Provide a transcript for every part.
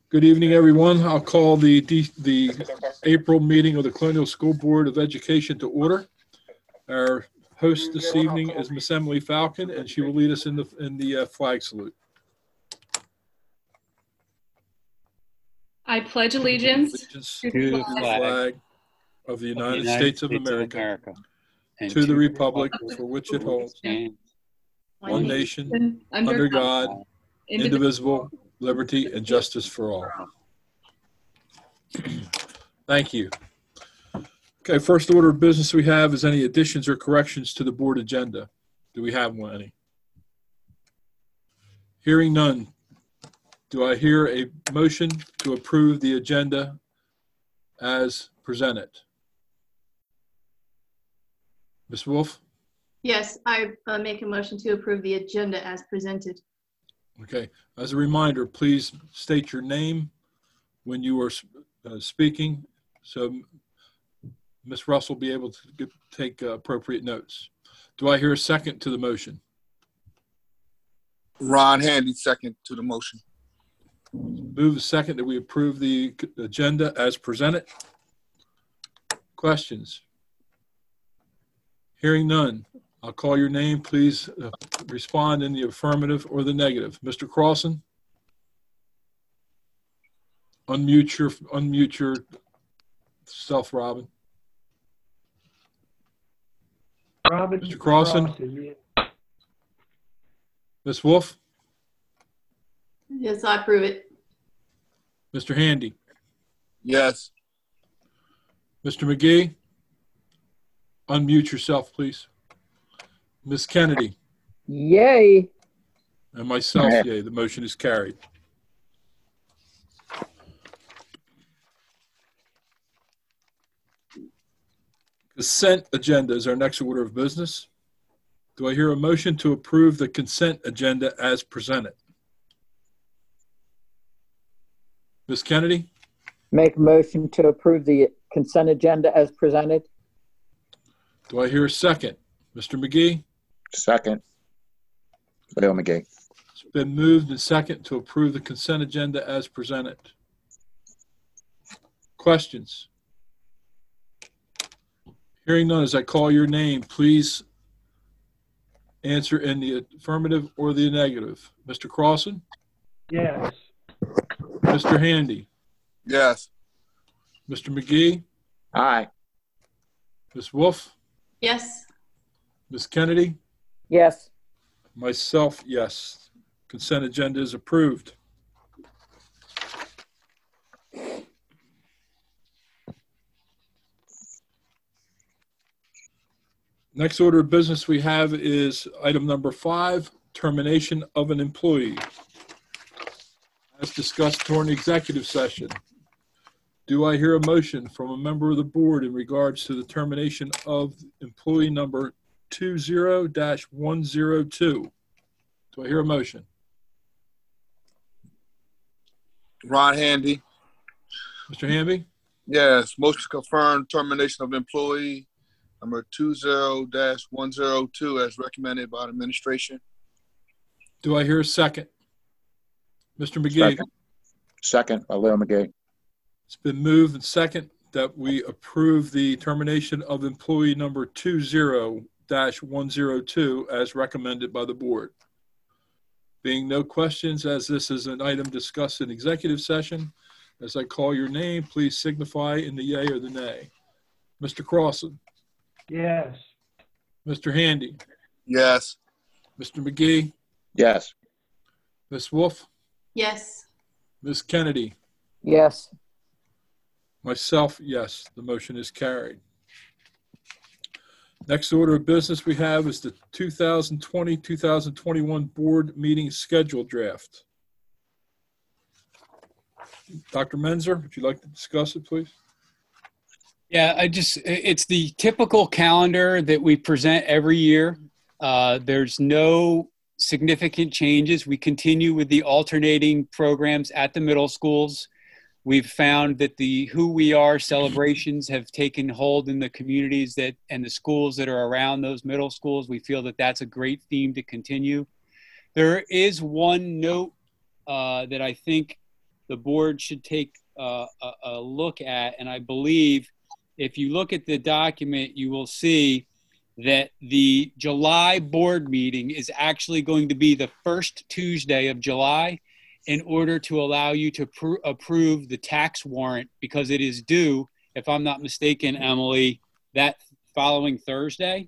Good evening, everyone. I'll call the April meeting of the Colonial School Board of Education to order. Our host this evening is Miss Emily Falcon, and she will lead us in the flag salute. I pledge allegiance to the flag of the United States of America, and to the republic for which it holds, one nation, under God, indivisible, liberty and justice for all. Thank you. Okay, first order of business we have is any additions or corrections to the board agenda. Do we have any? Hearing none, do I hear a motion to approve the agenda as presented? Ms. Wolf? Yes, I make a motion to approve the agenda as presented. Okay. As a reminder, please state your name when you are speaking, so Ms. Russell will be able to take appropriate notes. Do I hear a second to the motion? Ron Handy, second to the motion. Move a second that we approve the agenda as presented. Questions? Hearing none, I'll call your name. Please respond in the affirmative or the negative. Mr. Crossan? Unmute yourself, Robin. Mr. Crossan? Yeah. Ms. Wolf? Yes, I approve it. Mr. Handy? Yes. Mr. McGee? Unmute yourself, please. Ms. Kennedy? Yay. And myself, yay. The motion is carried. Consent agenda is our next order of business. Do I hear a motion to approve the consent agenda as presented? Ms. Kennedy? Make a motion to approve the consent agenda as presented. Do I hear a second? Mr. McGee? Second. Leo McGee. It's been moved and second to approve the consent agenda as presented. Questions? Hearing none, as I call your name, please answer in the affirmative or the negative. Mr. Crossan? Yes. Mr. Handy? Yes. Mr. McGee? Aye. Ms. Wolf? Yes. Ms. Kennedy? Yes. Myself, yes. Consent agenda is approved. Next order of business we have is item number 5, termination of an employee. As discussed during the executive session, do I hear a motion from a member of the board in regards to the termination of employee number 20-102? Do I hear a motion? Ron Handy. Mr. Hamby? Yes. Motion to confirm termination of employee number 20-102 as recommended by the administration. Do I hear a second? Mr. McGee? Second by Leo McGee. It's been moved and second that we approve the termination of employee number 20-102 as recommended by the board. Being no questions, as this is an item discussed in executive session, as I call your name, please signify in the yay or the nay. Mr. Crossan? Yes. Mr. Handy? Yes. Mr. McGee? Yes. Ms. Wolf? Yes. Ms. Kennedy? Yes. Myself, yes. The motion is carried. Next order of business we have is the 2020-2021 board meeting schedule draft. Dr. Menzer, would you like to discuss it, please? Yeah, it's the typical calendar that we present every year. There's no significant changes. We continue with the alternating programs at the middle schools. We've found that the Who We Are celebrations have taken hold in the communities and the schools that are around those middle schools. We feel that that's a great theme to continue. There is one note that I think the board should take a look at. And I believe if you look at the document, you will see that the July board meeting is actually going to be the first Tuesday of July in order to allow you to approve the tax warrant, because it is due, if I'm not mistaken, Emily, that following Thursday,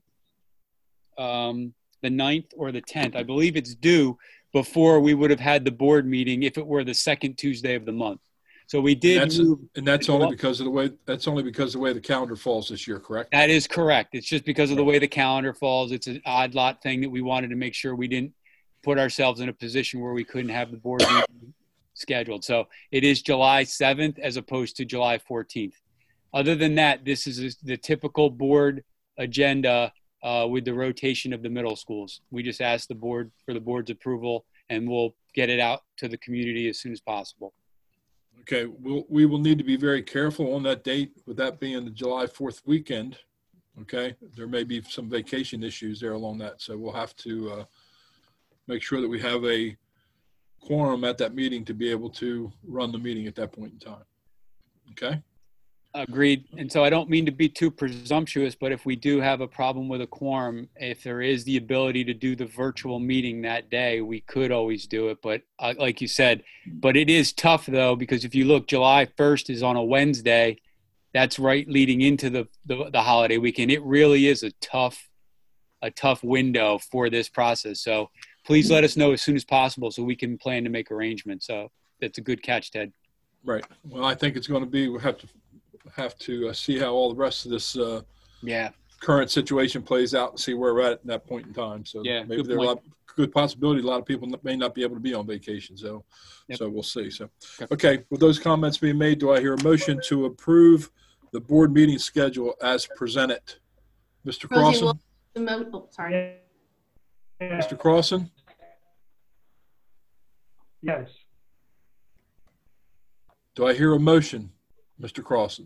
the 9th or the 10th. I believe it's due before we would have had the board meeting if it were the second Tuesday of the month. So we did move. And that's only because of the way the calendar falls this year, correct? That is correct. It's just because of the way the calendar falls. It's an odd lot thing that we wanted to make sure we didn't put ourselves in a position where we couldn't have the board meeting scheduled. So it is July 7th as opposed to July 14th. Other than that, this is the typical board agenda with the rotation of the middle schools. We just asked the board for the board's approval, and we'll get it out to the community as soon as possible. Okay, we will need to be very careful on that date, with that being the July 4th weekend. Okay, there may be some vacation issues there along that, so we'll have to make sure that we have a quorum at that meeting to be able to run the meeting at that point in time. Okay? Agreed. And so I don't mean to be too presumptuous, but if we do have a problem with a quorum, if there is the ability to do the virtual meeting that day, we could always do it. But like you said, but it is tough though, because if you look, July 1st is on a Wednesday. That's right leading into the holiday weekend. It really is a tough window for this process. So please let us know as soon as possible so we can plan to make arrangements. So that's a good catch, Ted. Right. Well, I think it's going to be, we'll have to see how all the rest of this current situation plays out and see where we're at that point in time. So maybe there's a good possibility a lot of people may not be able to be on vacation. So so we'll see. So okay, with those comments being made, do I hear a motion to approve the board meeting schedule as presented? Mr. Crossan? Sorry. Mr. Crossan? Yes. Do I hear a motion, Mr. Crossan?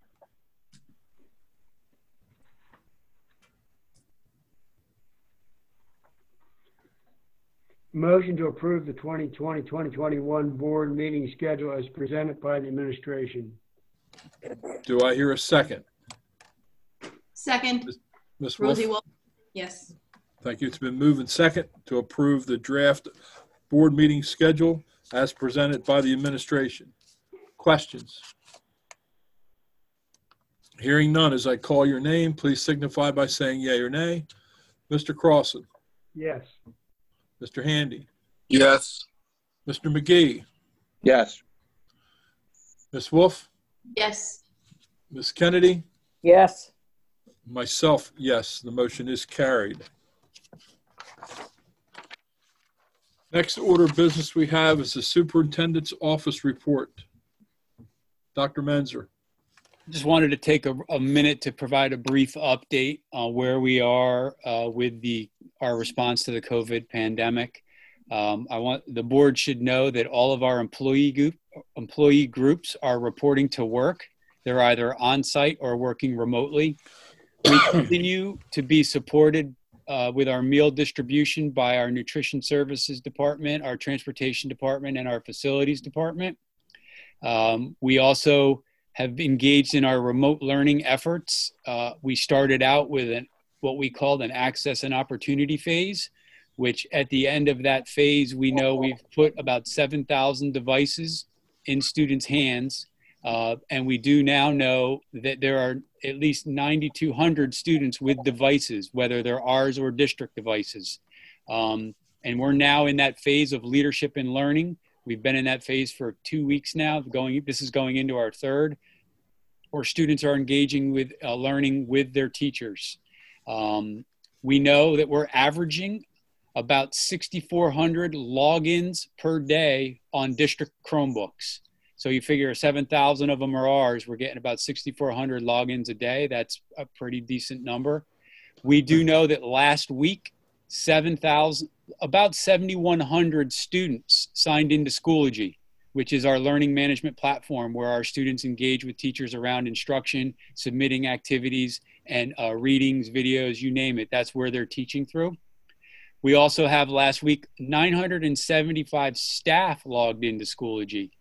Motion to approve the 2020-2021 board meeting schedule as presented by the administration. Do I hear a second? Second. Ms. Wolf? Rosie Wolf. Yes. Thank you. It's been moved and second to approve the draft board meeting schedule as presented by the administration. Questions? Hearing none, as I call your name, please signify by saying yea or nay. Mr. Crossan? Yes. Mr. Handy? Yes. Mr. McGee? Yes. Ms. Wolf? Yes. Ms. Kennedy? yes, Myself, yes. The motion is carried. Next order of business we have is the superintendent's office report. Dr. Menzer. Just wanted to take a minute to provide a brief update on where we are with our response to the COVID pandemic. The board should know that all of our employee groups are reporting to work. They're either on site or working remotely. We continue to be supported with our meal distribution by our nutrition services department, our transportation department, and our facilities department. We also have engaged in our remote learning efforts. We started out with what we called an access and opportunity phase, which at the end of that phase, we know we've put about 7,000 devices in students' hands. And we do now know that there are at least 9,200 students with devices, whether they're ours or district devices. And we're now in that phase of leadership and learning. We've been in that phase for 2 weeks now. This is going into our third, where students are engaging with learning with their teachers. We know that we're averaging about 6,400 logins per day on district Chromebooks. So you figure 7,000 of them are ours. We're getting about 6,400 logins a day. That's a pretty decent number. We do know that last week, about 7,100 students signed into Schoology, which is our learning management platform where our students engage with teachers around instruction, submitting activities, and readings, videos, you name it. That's where they're teaching through. We also have last week 975 staff logged into Schoology.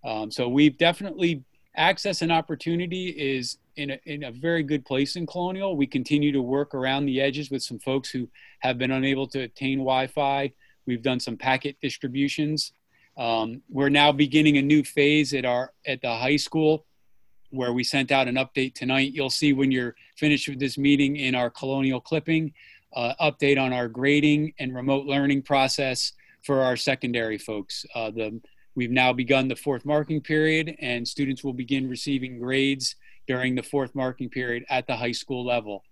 So we've definitely, access and opportunity is in a very good place in Colonial. We continue to work around the edges with some folks who have been unable to attain Wi-Fi. We've done some packet distributions. We're now beginning a new phase at the high school, where we sent out an update tonight. You'll see when you're finished with this meeting in our Colonial clipping, update on our grading and remote learning process for our secondary folks. We've now begun the fourth marking period, and students will begin receiving grades during the fourth marking period at the high school level.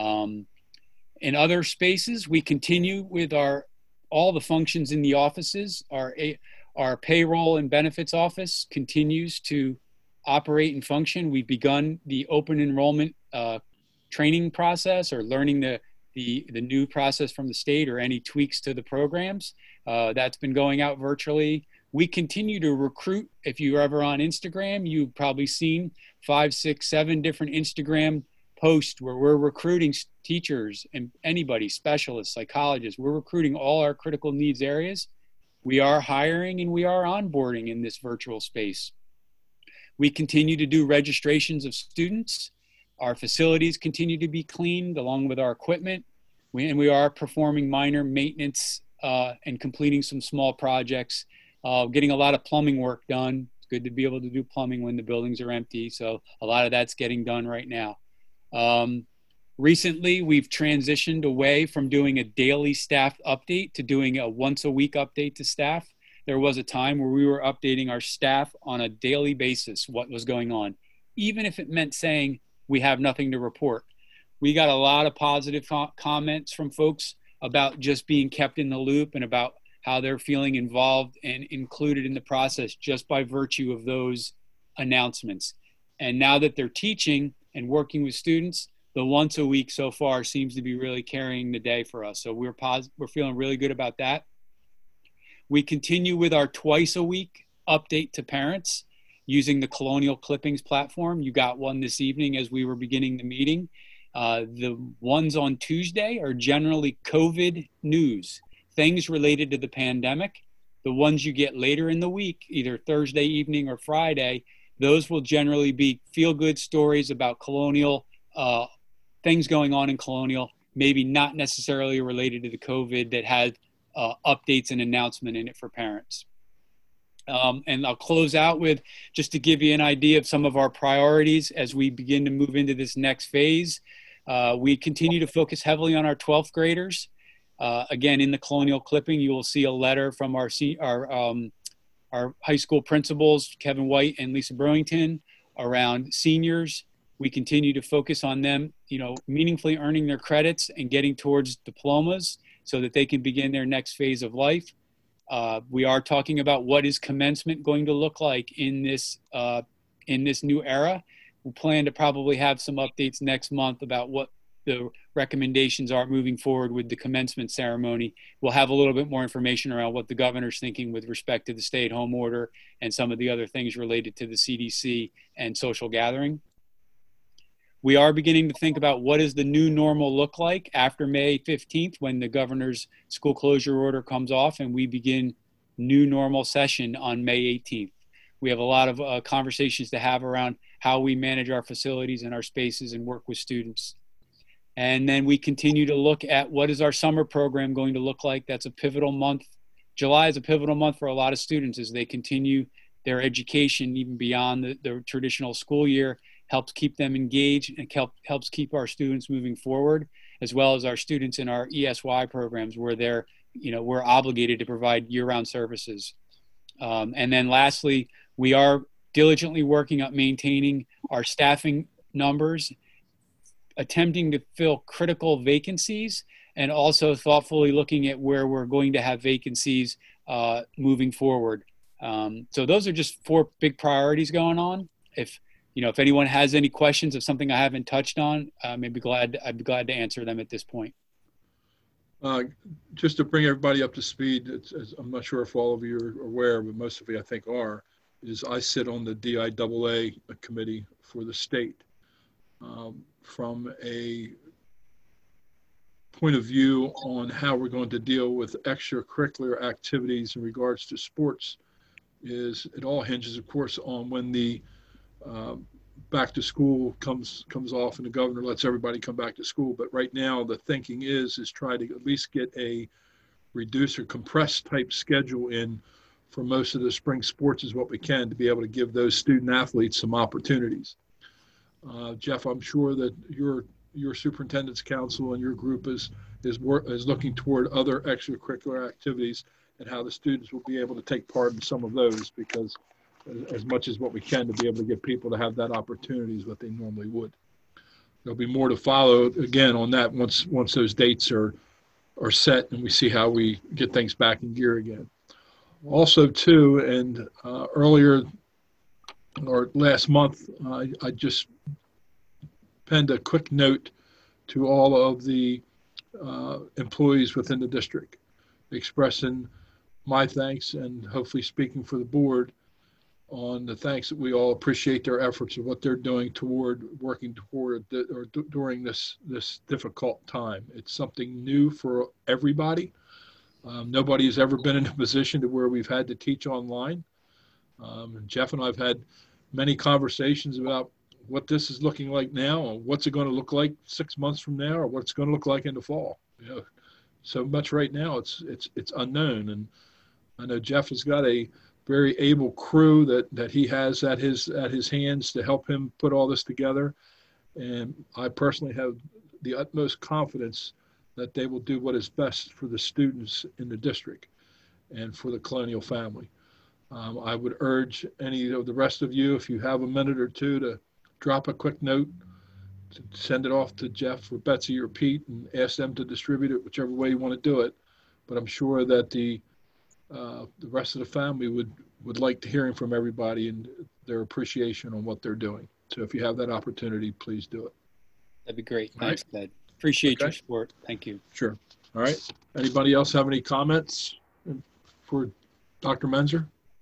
In other spaces, we continue with all the functions in the offices. Our payroll and benefits office continues to operate and function. We've begun the open enrollment training process, or learning the new process from the state, or any tweaks to the programs. That's been going out virtually. We continue to recruit. If you're ever on Instagram, you've probably seen 5, 6, 7 different Instagram posts where we're recruiting teachers and anybody, specialists, psychologists. We're recruiting all our critical needs areas. We are hiring and we are onboarding in this virtual space. We continue to do registrations of students. Our facilities continue to be cleaned along with our equipment. We are performing minor maintenance and completing some small projects, getting a lot of plumbing work done. It's good to be able to do plumbing when the buildings are empty. So a lot of that's getting done right now. Recently, we've transitioned away from doing a daily staff update to doing a once a week update to staff. There was a time where we were updating our staff on a daily basis, what was going on, even if it meant saying we have nothing to report. We got a lot of positive comments from folks about just being kept in the loop and about how they're feeling involved and included in the process just by virtue of those announcements. And now that they're teaching and working with students, the once a week so far seems to be really carrying the day for us. So we're feeling really good about that. We continue with our twice a week update to parents using the Colonial Clippings platform. You got one this evening as we were beginning the meeting. The ones on Tuesday are generally COVID news, things related to the pandemic. The ones you get later in the week, either Thursday evening or Friday, those will generally be feel-good stories about Colonial, things going on in Colonial, maybe not necessarily related to the COVID, that had updates and announcement in it for parents. And I'll close out with, just to give you an idea of some of our priorities as we begin to move into this next phase. We continue to focus heavily on our 12th graders. Again, in the Colonial clipping, you will see a letter from our high school principals, Kevin White and Lisa Burlington, around seniors. We continue to focus on them, meaningfully earning their credits and getting towards diplomas so that they can begin their next phase of life. We are talking about what is commencement going to look like in this new era. We plan to probably have some updates next month about what the recommendations are moving forward with the commencement ceremony. We'll have a little bit more information around what the governor's thinking with respect to the stay-at-home order and some of the other things related to the CDC and social gathering. We are beginning to think about what does the new normal look like after May 15th, when the governor's school closure order comes off and we begin new normal session on May 18th. We have a lot of conversations to have around how we manage our facilities and our spaces and work with students. And then we continue to look at what is our summer program going to look like. That's a pivotal month. July is a pivotal month for a lot of students as they continue their education even beyond the traditional school year. Helps keep them engaged and helps keep our students moving forward, as well as our students in our ESY programs where we're obligated to provide year-round services. And then lastly, we are diligently working on maintaining our staffing numbers, attempting to fill critical vacancies, and also thoughtfully looking at where we're going to have vacancies moving forward. So those are just 4 big priorities going on. If anyone has any questions of something I haven't touched on, I'd be glad to answer them at this point. Just to bring everybody up to speed, I'm not sure if all of you are aware, but most of you I think are, is I sit on the DIAA committee for the state. From a point of view on how we're going to deal with extracurricular activities in regards to sports, is it all hinges, of course, on when the back to school comes off and the governor lets everybody come back to school. But right now, the thinking is try to at least get a reduced or compressed type schedule in for most of the spring sports is what we can to be able to give those student athletes some opportunities. Jeff, I'm sure that your superintendent's council and your group is looking toward other extracurricular activities and how the students will be able to take part in some of those, because as much as what we can to be able to get people to have that opportunity is what they normally would. There'll be more to follow again on that once those dates are set and we see how we get things back in gear again. Also too, and earlier or last month, I just penned a quick note to all of the employees within the district, expressing my thanks and hopefully speaking for the board on the thanks that we all appreciate their efforts of what they're doing working toward during this difficult time. It's something new for everybody. Nobody has ever been in a position to where we've had to teach online. Jeff and I've had many conversations about what this is looking like now and what's it going to look like 6 months from now, or what's going to look like in the fall. You know, so much right now it's unknown. And I know Jeff has got a very able crew that he has at his hands to help him put all this together. And I personally have the utmost confidence that they will do what is best for the students in the district and for the Colonial family. I would urge any of the rest of you, if you have a minute or two, to drop a quick note, to send it off to Jeff or Betsy or Pete and ask them to distribute it whichever way you want to do it. But I'm sure that the rest of the family would like to hearing from everybody and their appreciation on what they're doing. So if you have that opportunity, please do it. That'd be great. All Thanks, Ted. Appreciate your Okay. support. Thank you. Sure. All right. Anybody else have any comments for Dr. Menzer?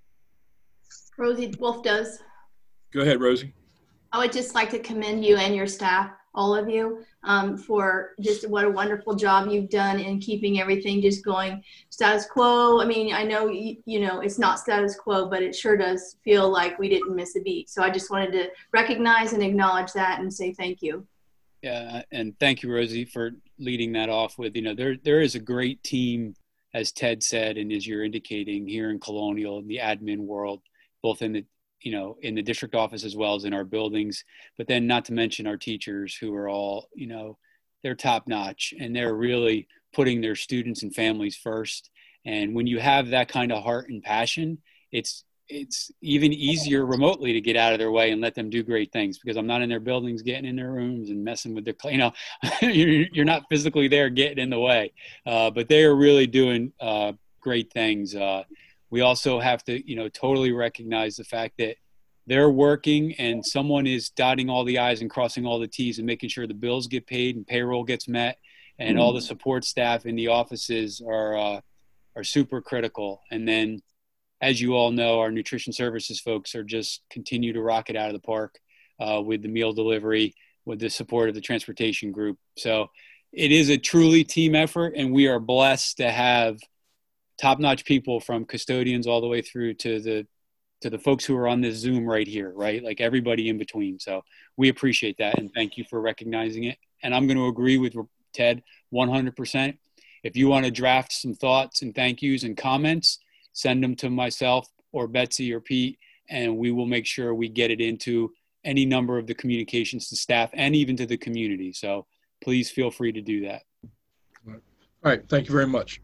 Rosie Wolf does. Go ahead, Rosie. I would just like to commend you and your staff, all of you, for just what a wonderful job you've done in keeping everything just going status quo. I mean, I know, you know, it's not status quo, but it sure does feel like we didn't miss a beat. So I just wanted to recognize and acknowledge that and say thank you. Yeah, and thank you, Rosie, for leading that off with, you know, there is a great team, as Ted said, and as you're indicating, here in Colonial, in the admin world, both in the, you know, in the district office as well as in our buildings, but then not to mention our teachers who are all, you know, they're top notch and they're really putting their students and families first. And when you have that kind of heart and passion, it's even easier remotely to get out of their way and let them do great things, because I'm not in their buildings, getting in their rooms and messing with their, you know, you're not physically there getting in the way, but they are really doing great things. We also have to, you know, totally recognize the fact that they're working and someone is dotting all the I's and crossing all the T's and making sure the bills get paid and payroll gets met, and all the support staff in the offices are super critical. And then, as you all know, our nutrition services folks are just continue to rock it out of the park with the meal delivery, with the support of the transportation group. So it is a truly team effort, and we are blessed to have top-notch people from custodians all the way through to the folks who are on this Zoom right here, right? Like everybody in between. So we appreciate that, and thank you for recognizing it. And I'm going to agree with Ted 100%. If you want to draft some thoughts and thank yous and comments, send them to myself or Betsy or Pete, and we will make sure we get it into any number of the communications to staff and even to the community. So please feel free to do that. All right. Thank you very much.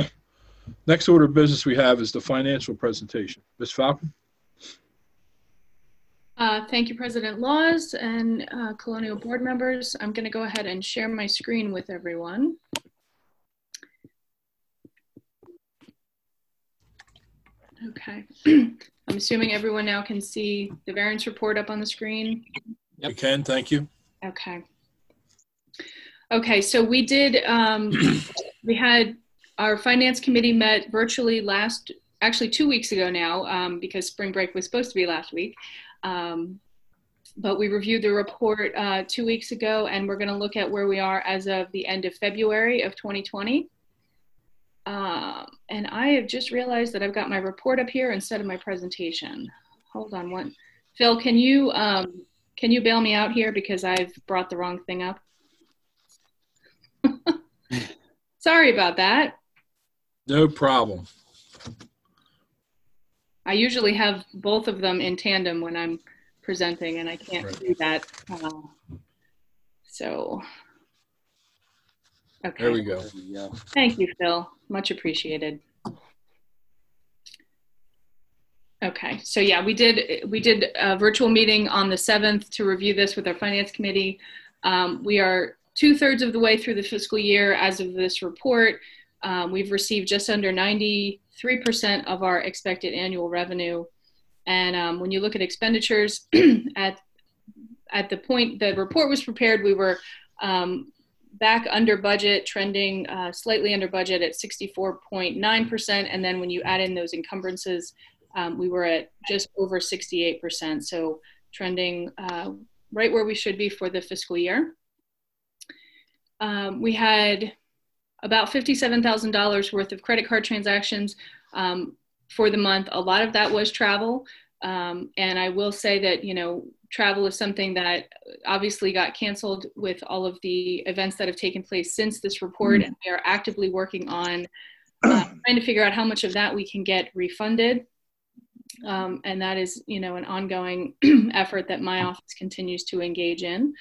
Next order of business we have is the financial presentation. Ms. Falcon? Thank you, President Laws and Colonial board members. I'm going to go ahead and share my screen with everyone. Okay. I'm assuming everyone now can see the variance report up on the screen. Yep. You can. Thank you. Okay. Okay, so we did, we had our finance committee met virtually actually 2 weeks ago now, because spring break was supposed to be last week. But we reviewed the report 2 weeks ago, and we're going to look at where we are as of the end of February of 2020. And I have just realized that I've got my report up here instead of my presentation. Hold on one. Phil, can you bail me out here because I've brought the wrong thing up? Sorry about that. No problem. I usually have both of them in tandem when I'm presenting, and I can't do that. So, okay. There we go. Thank you, Phil. Much appreciated. Okay, so yeah, we did a virtual meeting on the 7th to review this with our finance committee. We are 2/3 of the way through the fiscal year as of this report. We've received just under 93% of our expected annual revenue. And when you look at expenditures, at the point the report was prepared, we were back under budget, trending slightly under budget at 64.9%. And then when you add in those encumbrances, we were at just over 68%. So trending right where we should be for the fiscal year. We had about $57,000 worth of credit card transactions for the month. A lot of that was travel. And I will say that, travel is something that obviously got canceled with all of the events that have taken place since this report. And we are actively working on trying to figure out how much of that we can get refunded. And that is, an ongoing effort that my office continues to engage in.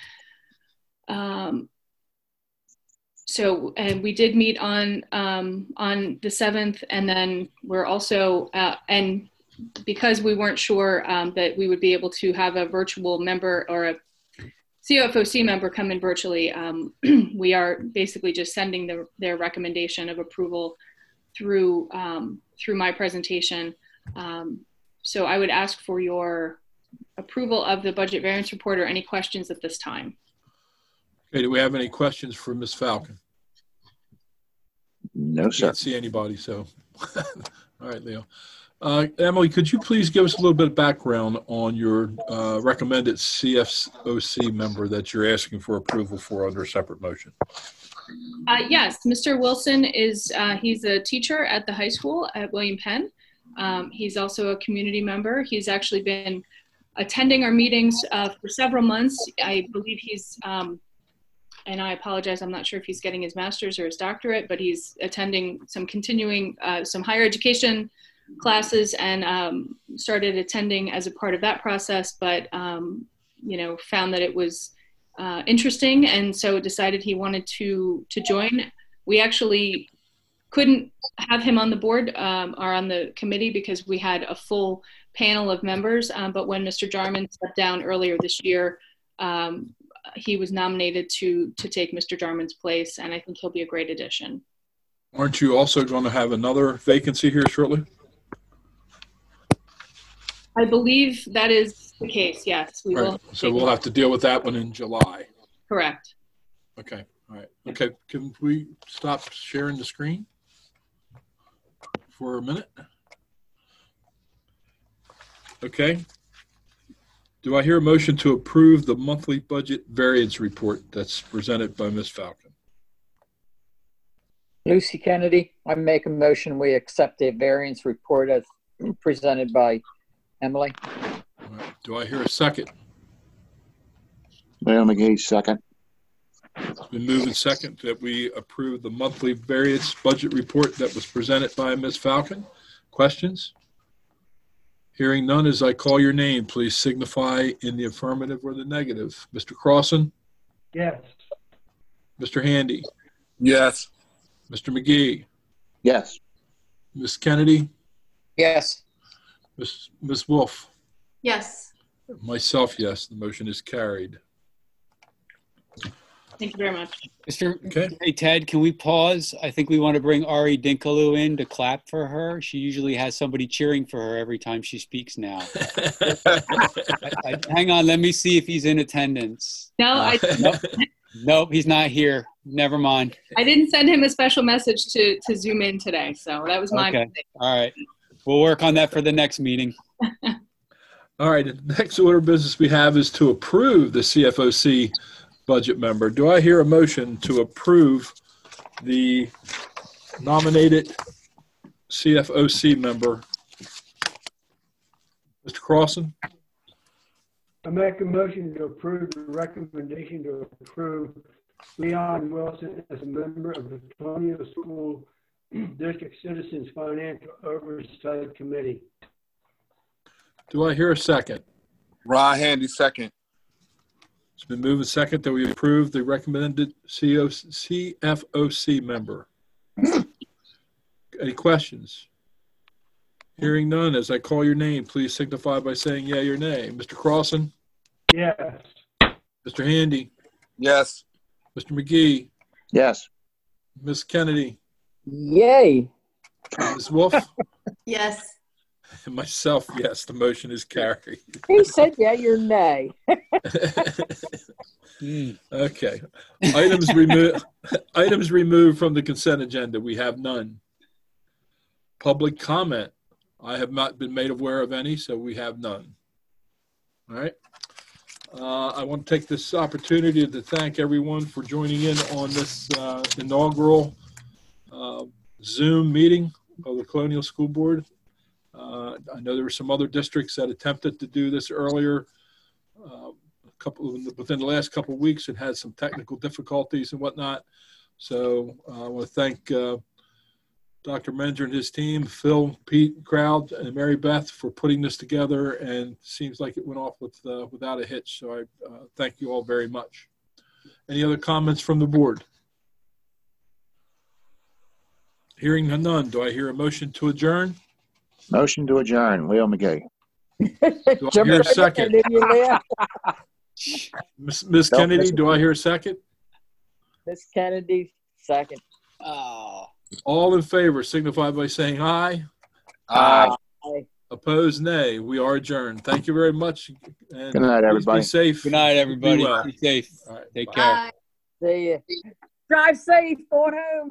So, and we did meet on the 7th, and then we're also, and because we weren't sure that we would be able to have a virtual member or a COFOC member come in virtually, we are basically just sending their recommendation of approval through my presentation. So I would ask for your approval of the budget variance report or any questions at this time. Okay, do we have any questions for Ms. Falcon? No, sir. Can't see anybody, so. All right, Leo. Emily, could you please give us a little bit of background on your recommended CFOC member that you're asking for approval for under a separate motion? Yes, Mr. Wilson is, he's a teacher at the high school at William Penn. He's also a community member. He's actually been attending our meetings for several months. I believe he's, and I apologize, I'm not sure if he's getting his master's or his doctorate, but he's attending some continuing, some higher education classes and started attending as a part of that process, but, found that it was interesting and so decided he wanted to join. We actually couldn't have him on the board or on the committee because we had a full panel of members, but when Mr. Jarman stepped down earlier this year, he was nominated to take Mr. Jarman's place, and I think he'll be a great addition. Aren't you also going to have another vacancy here shortly? I believe that is the case, yes. We will. So we'll have to deal with that one in July. Correct. Okay, all right. Okay, can we stop sharing the screen for a minute? Okay. Do I hear a motion to approve the monthly budget variance report that's presented by Ms. Falcon? Lucy Kennedy, I make a motion we accept the variance report as presented by Emily. All right. Do I hear a second? Leo McGee, second. It's been moved and second that we approve the monthly variance budget report that was presented by Ms. Falcon. Questions? Hearing none, as I call your name, please signify in the affirmative or the negative. Mr. Crossan? Yes. Mr. Handy? Yes. Mr. McGee? Yes. Ms. Kennedy? Yes. Ms. Wolf? Yes. Myself, yes. The motion is carried. Thank you very much. Okay. Hey, Ted, can we pause? I think we want to bring Ari Dinkaloo in to clap for her. She usually has somebody cheering for her every time she speaks now. Hang on, let me see if he's in attendance. No, Nope, he's not here. Never mind. I didn't send him a special message to Zoom in today, so that was my mistake. All right. We'll work on that for the next meeting. All right. The next order of business we have is to approve the CFOC budget member. Do I hear a motion to approve the nominated CFOC member. Mr. Crossan? I make a motion to approve the recommendation to approve Leon Wilson as a member of the Colonial School District Citizens Financial Oversight Committee. Do I hear a second? Ron Handy, second. It's been moved and second that we approve the recommended CFOC member. Any questions? Hearing none, as I call your name, please signify by saying yea or nay. Mr. Crossan? Yes. Mr. Handy? Yes. Mr. McGee? Yes. Ms. Kennedy? Yay. Ms. Wolf? Yes. And myself, yes, the motion is carried. He said yay or nay. Okay. Items removed from the consent agenda. We have none. Public comment. I have not been made aware of any, so we have none. All right. I want to take this opportunity to thank everyone for joining in on this inaugural Zoom meeting of the Colonial School Board. I know there were some other districts that attempted to do this earlier. Within the last couple of weeks, it had some technical difficulties and whatnot. So I want to thank Dr. Menzer and his team, Phil, Pete, Crowd, and Mary Beth for putting this together, and seems like it went off without a hitch. So I thank you all very much. Any other comments from the board? Hearing none, do I hear a motion to adjourn? Motion to adjourn. Leo McGee. Do I hear a second? Ms. Kennedy, do I hear a second? Miss Kennedy, second. Oh. All in favor signify by saying aye. Aye. Opposed, nay. We are adjourned. Thank you very much. And Good night, please everybody. Be safe. Good night, everybody. Be well. Be safe. All right. Take care. See ya. Drive safe, going home.